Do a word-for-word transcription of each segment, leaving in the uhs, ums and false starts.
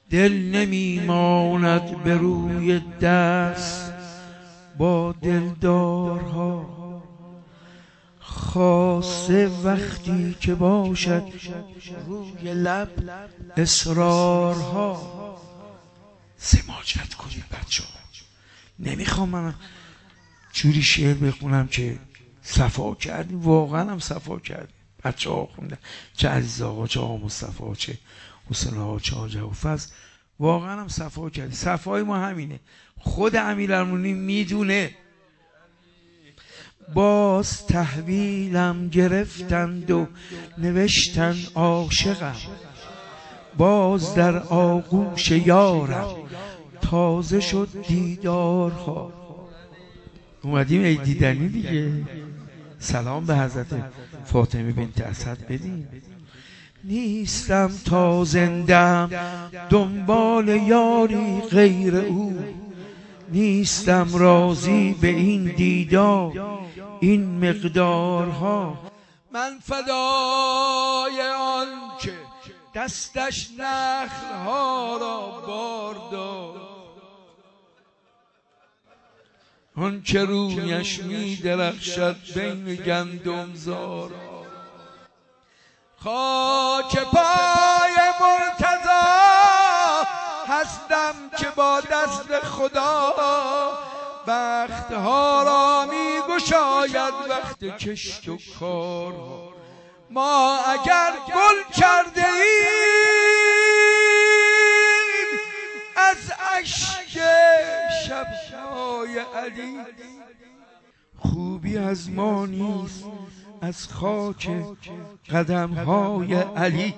دل نمیماند به روی دست با دلدارها، خاصه وقتی که باشد روی لب اصرارها. سماجت کنید بچه ها. نمیخوام من جوری شعر بخونم که صفا کردیم، واقعا هم صفا کردیم. بچه ها خوندن، چه عزیز آقا، چه آقا مصطفی، چه حسین آقا، چه آقا جوفز، واقعا هم صفا کردیم. صفای ما همینه. خود امیرالمومنین میدونه. باز تحویلم گرفتند و نوشتن عاشقم، باز در آغوش یارم تازه شد دیدارها. اومدیم ای دیدنی دیگه. سلام به حضرت فاطمه بنت اسد بدین. نیستم تا زندم دنبال یاری غیر او، نیستم راضی به این دیدار این مقدارها. من فدای آن که دستش نخلها را بار داد، آن که رویش می درخشد بین گندمزار. خاک پای مرتضی هستم که با دست خدا بختها را می گشاید وقت کشت و کار. ما اگر گل کرده ایم از اشک شبهای علی، خوبی از ما نیست از خاک قدمهای علی.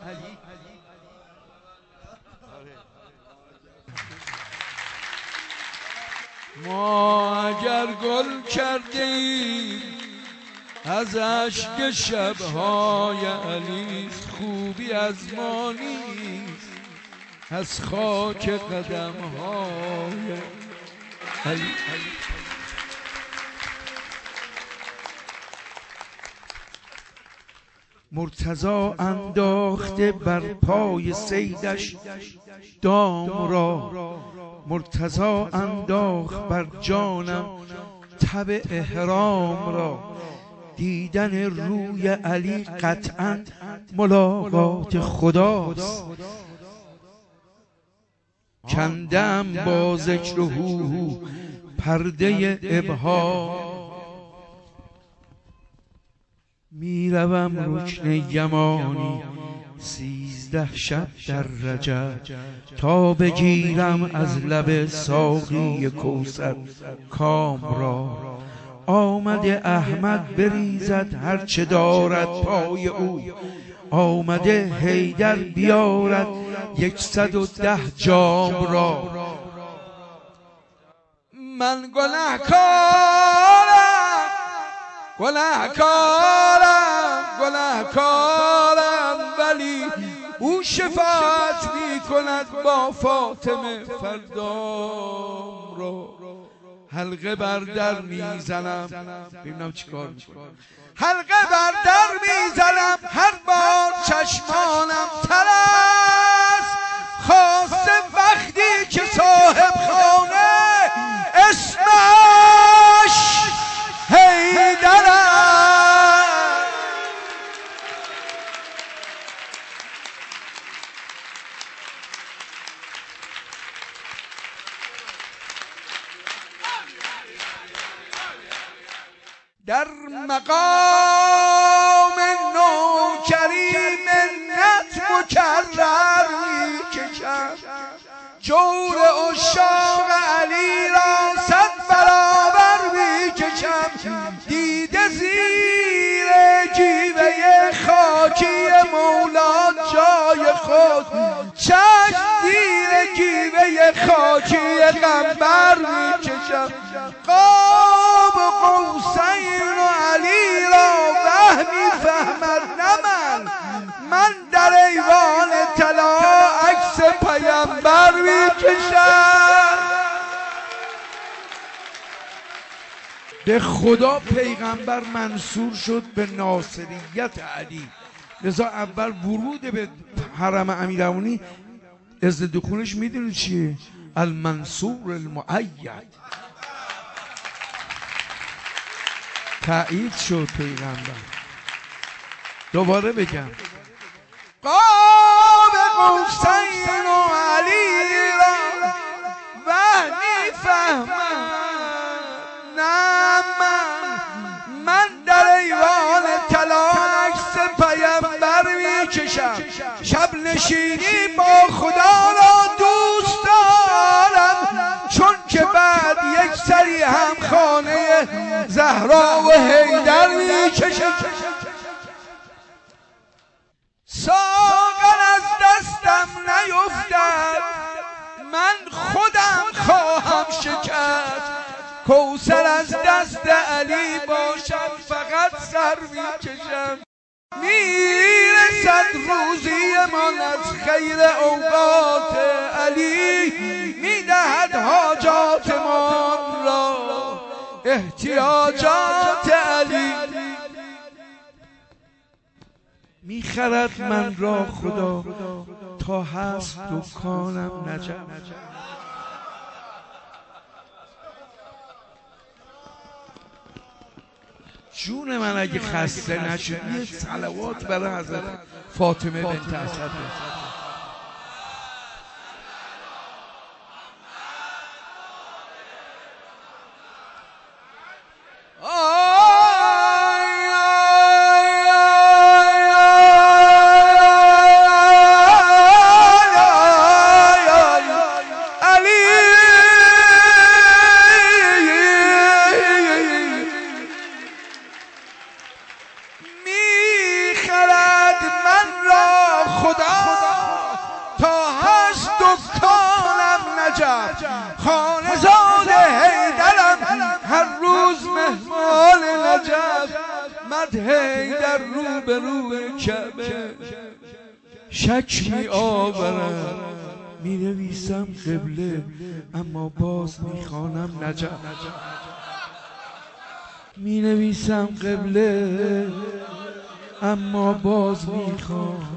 ما اگر گل کرده ایم از اشک شبهای علی، خوبی از ما نیست از خاک قدمهای علی. مرتضی انداخته بر پای صیدش دام را، مرتضی انداخت بر جانم تب احرام را. دیدن روی علی قطعا ملاقات خداست، کندم با ذکر هو پرده ابهام. میروم رکن یمانی سیزده شب در رجب، تا بگیرم از لب ساقی کوثر کام را. آمده احمد بریزد هرچه دارد پای او، آمده حیدر بیارد یکصد و ده جام را. من گنهکارم گنهکارم گنهکارم، ولی او شفاعت می کند با فاطمه فردام را. حلقه بر در میزنم، ببینم چی کار میکنم. حلقه بر در میزنم هر بار چشمانم تر است، خاصه وقتی که صاحب خانه اسمش حیدر است. در مقام نوکری منت مکرر می کشم، جور عشاق علی را صد برابر می کشم. دیده زیر جیوه خاکی مولا جای خود، چشم زیر جیوه خاکی قنبر می کشم. قاب قوسین و علی را وهمی فهمد نه من، من در ایوان طلا عکس پیامبر می کشم. به خدا پیغمبر منصور شد به ناصریت علی، لذا اول ورود به حرم امیرالمومنین از دخولش میدونی چیه؟ المنصور المؤید، تایید شد پیغمبر. دوباره بگم قاب قوسین و علی را وحی فهمم، نه من من در ایوان طلا عکس پیمبر میکشم، شب نشینی با خدا را دوست دارم، چون که بعد یک سری هم خانه زهرا و حیدر میکشم. ساغر از دستم نیفتد، من خودم خواهم شکست، کوثر از دست علی باشم فقط سر میکشم. میرسد روزی من از خیر اوقات علی، میدهد حاجات من را احتیاجات علی. میخرد من را خدا تا هست دکانم نجف. جون من اگه خسته نشد یه صلوات برای حضرت فاطمه بنت اسد. خانه زاد حیدرم هر روز مهمان نجف، مدح حیدر رو به رو کعبه شک می آورم. می نویسم قبله اما باز می خوانم نجف، می نویسم قبله اما باز می خوانم.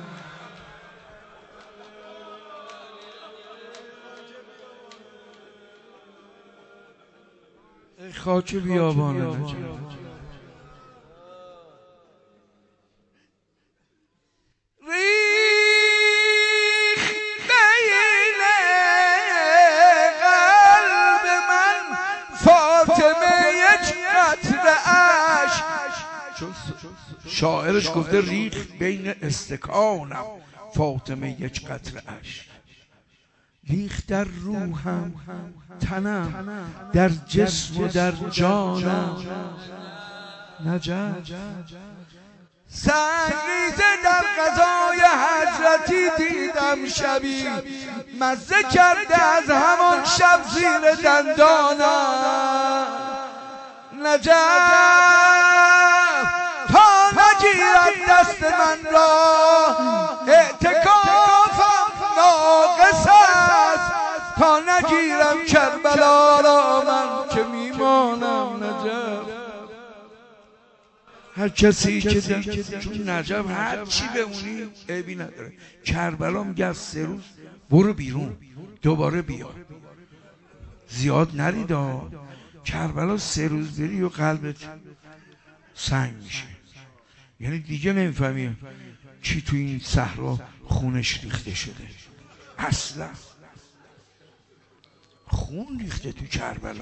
خاک بیابان نجف. ریخ بین قلب من فاطمه یک قطره اشک، شاعرش گفته ریخ بین استکانم فاطمه یک قطره اشک. ریخ در روحم تنم در جسم و در جانم نجف. سنگریزه در غذای حضرتی دیدم شبی، مزه کرده از همان شب زیر دندانم نجف. تا نگیرد دست من را اعتکافم ناقص است، تا نگیرم کربلا را من که میمانم نجف. هر کسی که در چون نجف هر چی بمونی عیبی نداره. کربلا میگه از سه روز برو بیرون دوباره بیا، زیاد نریدا. کربلا سه روز بری و قلبت سنگ میشه، یعنی دیگه نمیفهمی کی تو این صحرا خونش ریخته شده. اصلا خون ریخته تو کربلا.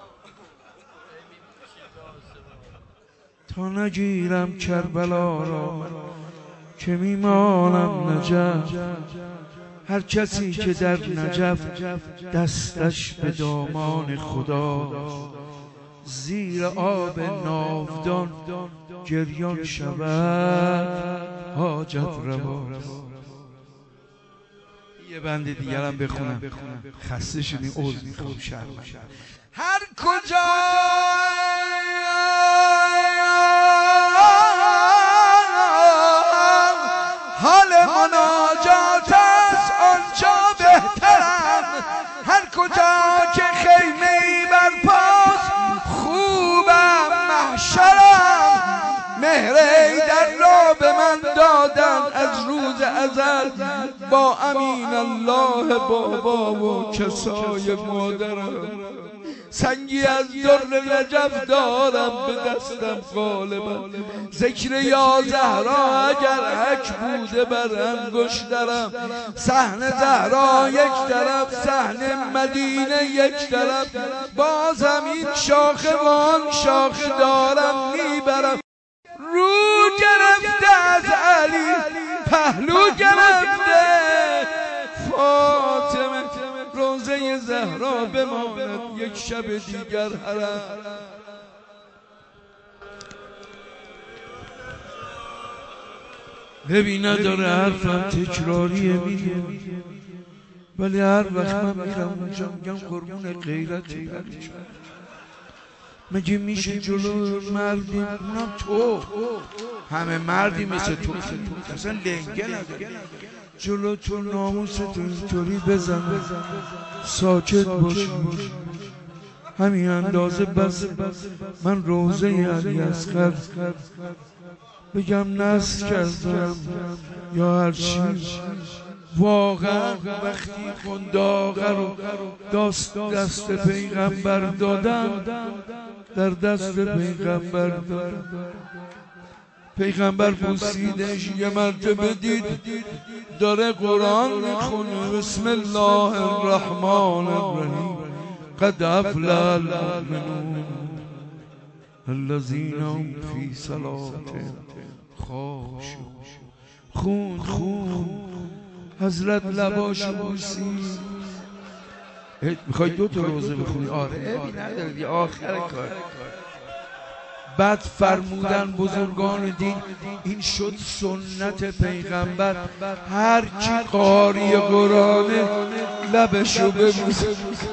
تا نگیرم کربلا را که میمانم نجف. هر کسی که در نجف دستش به دامان خدا، زیر آب ناودان گریان شود حاجت روا. یه بند دیگرم بخونم، خسته شدیم عذر میخوام شرمنده. هر کجا حال مناجات است آنجا بهترم، هر کجا که خیمه‌ای برپاست خوبم محشرم. مهر حیدر را به من دادن از روز ازل با امین الله بابا و کسای مادرم. سنگی از در نجف دارم به دستم غالبا، ذکر یا زهرا اگر حک بوده بر انگشترم. صحن زهرا یک طرف، صحن مدینه یک طرف، باز همین شاخه وان شاخه دارم میبرم. رو گرفته از علی پهلو گرفته، فاطمه روزه زهرا بماند یک شب دیگر حرم. ببین نداره حرفم تکراریه میگه، ولی هر وقت من میرم اونجا میگم قربون غیرتی بچه. مگه میشه جلو مردی، اونم تو همه مردی مثل تو اصلا لنگه نداره، جلو تو ناموستو اینطوری بزن ساکت باش. همین اندازه بس من روزه علی اصغر بگم نصب کردم یا هر چی. واقعا وقتی خنداقه رو دست دست پیغمبر دادن، در دست پیغمبر دادن، پیغمبر بوسیدش، یه مرتبه دید داره قرآن میخونه بسم الله الرحمن الرحیم قد افلح المؤمنون الذین هم فی صلاتهم خاشعون. خون خون حضرت لباش بوسید. میخوای دو تا روزه بخونی؟ آره نداری آخر کار. بعد فرمودن بزرگان دین این شد سنت پیغمبر، هر کی قاری قرآنه لبشو ببوسه.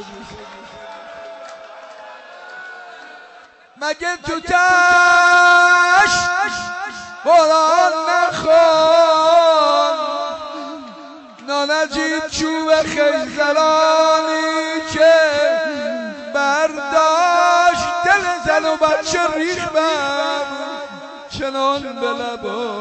مگه تو تشت قرآن نخون، نانجید چوب خیزرانی که برداشت دل زن و بچه ریخ بر چنان به لبا.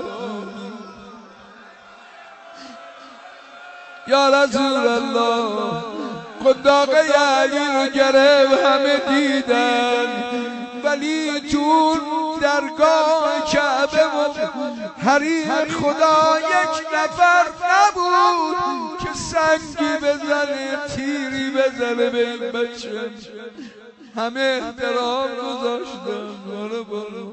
یا رسول الله قداقه علی رو گرفت، همه دیدن ولی تو درگاه کعبه و حریم خدا یک نفر نبود که سنگی بزنه تیری بزنه به این بچه. همه احترام گذاشتن. بارو بارو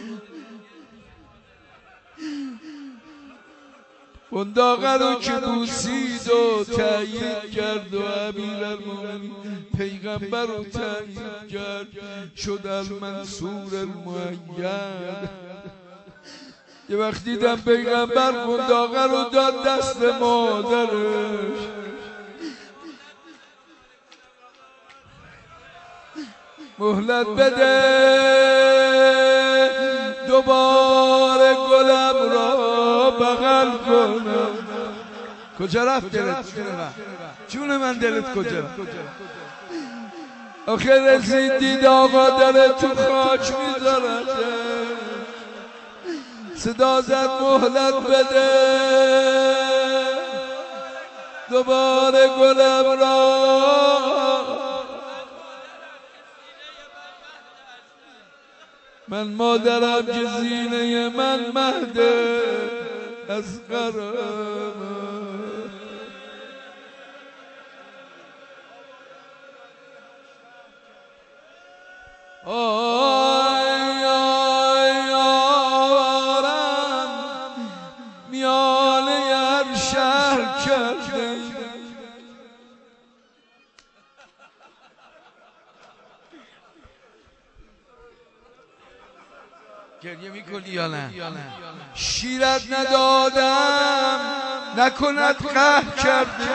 قنداقه رو که بوسید و تأیید کرد و امیرالمومنین پیغمبر رو تأیید کرد، شد المنصور المؤید. یه وقت دیدم پیغمبر قنداقه رو داد دست مادرش، مهلت بده دوباره گلم را بغل کنم. کجا رفت دلت؟ جون من دلت کجا رفت؟ آخه رسید دید آقا داره تو خاک میذارد، صدا زد مهلت بده دوباره گلم را. من مادرم که زینه من مهد اصغرم. آی آی آوارم میانه هر شهر کرده، گریه میکنی یا نه؟ شیرت ندادم نکند قهر کرده.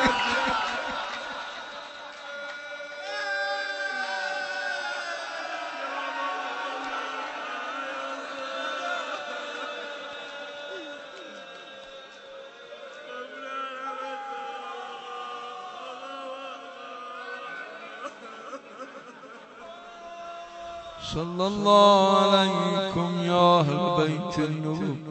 صلی الله علیکم یا اهل بیت النبوة.